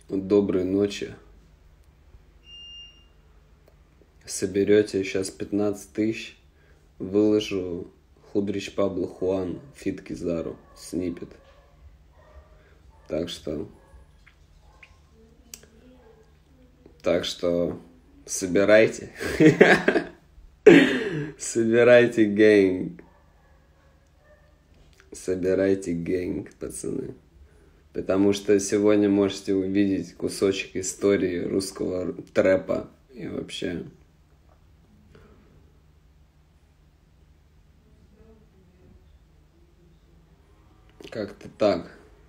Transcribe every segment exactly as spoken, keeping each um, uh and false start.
доброй ночи. Соберете сейчас пятнадцать тысяч, выложу Худрич Пабло Хуан, фит Кизару, снипет. Так что... Так что... Собирайте. Собирайте гэнг. Собирайте гэнг, пацаны. Потому что сегодня можете увидеть кусочек истории русского трэпа. И вообще... Как-то так.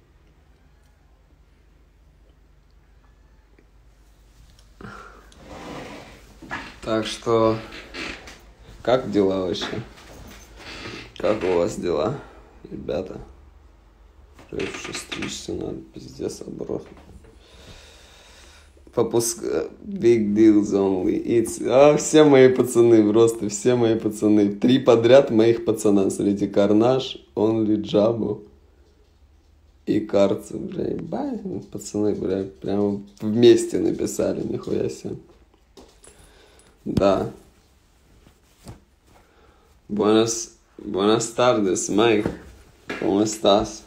Так что... Как дела вообще? Как у вас дела, ребята? Стричься надо, пиздец, оборот. Попуск... Big deals only. It's... А, все мои пацаны, просто все мои пацаны. Три подряд моих пацана. Смотрите, Карнаж, Only Джабу и Карцев, бля, ебать. Пацаны, бля, прямо вместе написали, нихуя себе. Да. Buenas, buenas tardes, Mike. ¿Cómo estás?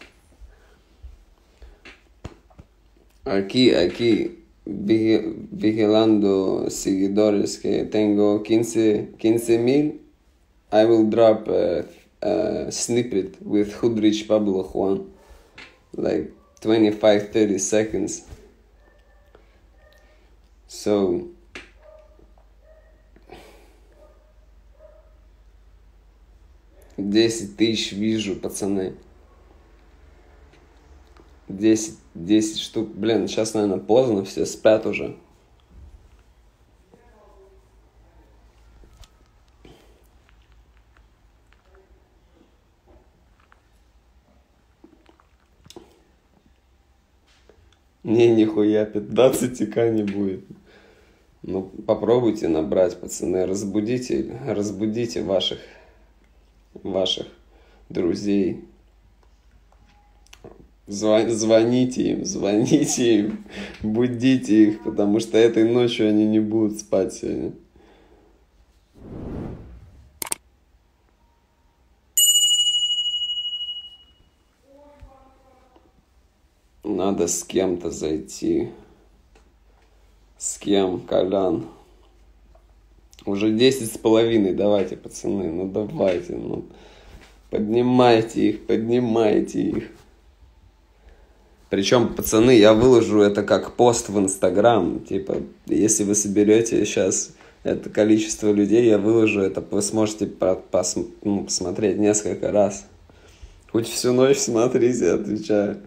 Aquí, aquí, vigilando seguidores que tengo quince mil. I will drop a, a snippet with Hudrich Pablo Juan. Like twenty-five to thirty seconds. So... десять тысяч вижу, пацаны. десять, десять штук. Блин, сейчас, наверное, поздно, все спят уже. Не, нихуя, пятнадцать ка не будет. Ну, попробуйте набрать, пацаны. Разбудите, разбудите ваших... ваших друзей. Звон, звоните им, звоните им, будите их, потому что этой ночью они не будут спать сегодня. Надо с кем-то зайти. С кем, Колян? Уже десять с половиной, давайте, пацаны, ну давайте, ну. Поднимайте их, поднимайте их. Причем, пацаны, я выложу это как пост в Инстаграм. Типа, если вы соберете сейчас это количество людей, я выложу это, вы сможете пос, ну, посмотреть несколько раз. Хоть всю ночь смотрите, отвечаю.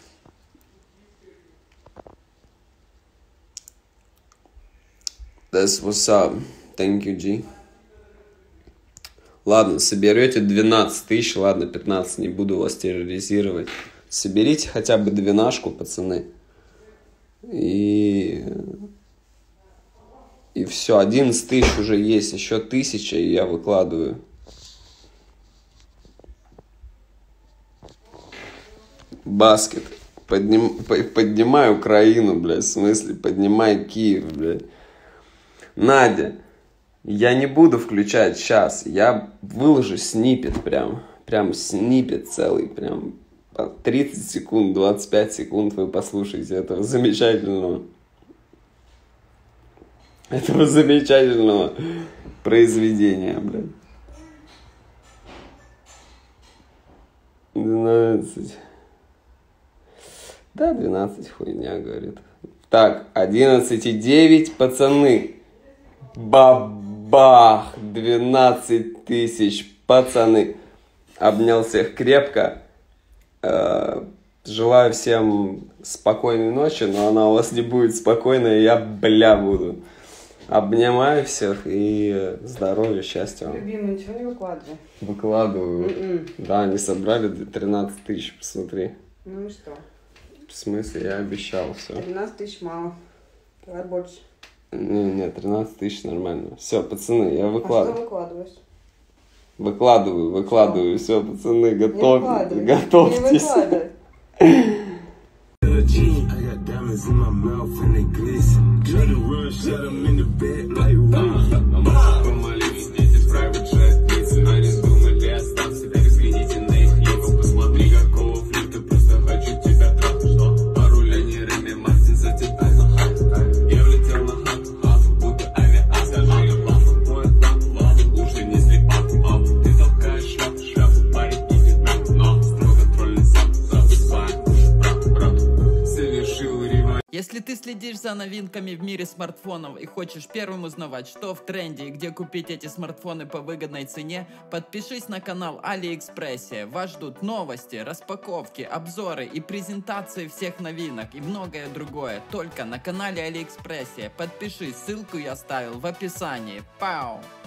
That's what's up. Thank you, G. Ладно, соберете двенадцать тысяч, ладно, пятнадцать, не буду вас терроризировать. Соберите хотя бы двенашку, пацаны. И... И все, одиннадцать тысяч уже есть, еще тысяча, и я выкладываю. Баскет. Подним... Поднимай Украину, блядь, в смысле, поднимай Киев, блядь. Надя, я не буду включать сейчас, я выложу снипет прям, прям снипет целый, прям тридцать секунд, двадцать пять секунд вы послушаете этого замечательного, этого замечательного произведения, блядь. двенадцать. Да, двенадцать хуйня, говорит. Так, одиннадцать и девять, пацаны. Бабах! двенадцать тысяч, пацаны. Обнял всех крепко. Желаю всем спокойной ночи, но она у вас не будет спокойной, я, бля, буду. Обнимаю всех и здоровья, счастья вам. Любимый, ничего не выкладывай? Выкладываю. Mm-mm. Да, они собрали тринадцать тысяч, посмотри. Ну и что? В смысле, я обещал все. тринадцать тысяч мало. Давай больше. Не, не, тринадцать тысяч нормально. Все, пацаны, я выкладываю. А что выкладываешь? Выкладываю, выкладываю. Все, пацаны, готовьтесь. Готовьтесь. Не выкладывай. diamonds in my mouth and they glisten. Try to run, shot them in the back like Ron. Помолились дети, private jet птицы. Они думали остаться, так взгляните на их лица. Посмотри, какого флита, просто хочу тебя трахнуть. Пару линерами Мартин затекает на хату. Я влетел на хату, хату, будто авиация. Скажи, лафа, поет там, лафа, уже не слепак. Ты толкаешь шляпу, шляпу, парень, иди нахуй. Но строго контрольный сам, засыпаем, брат, брат. Совершил революцию. Если ты следишь за новинками в мире смартфонов и хочешь первым узнавать, что в тренде и где купить эти смартфоны по выгодной цене, подпишись на канал AliExpress. Вас ждут новости, распаковки, обзоры и презентации всех новинок и многое другое только на канале AliExpress. Подпишись, ссылку я оставил в описании. Пау!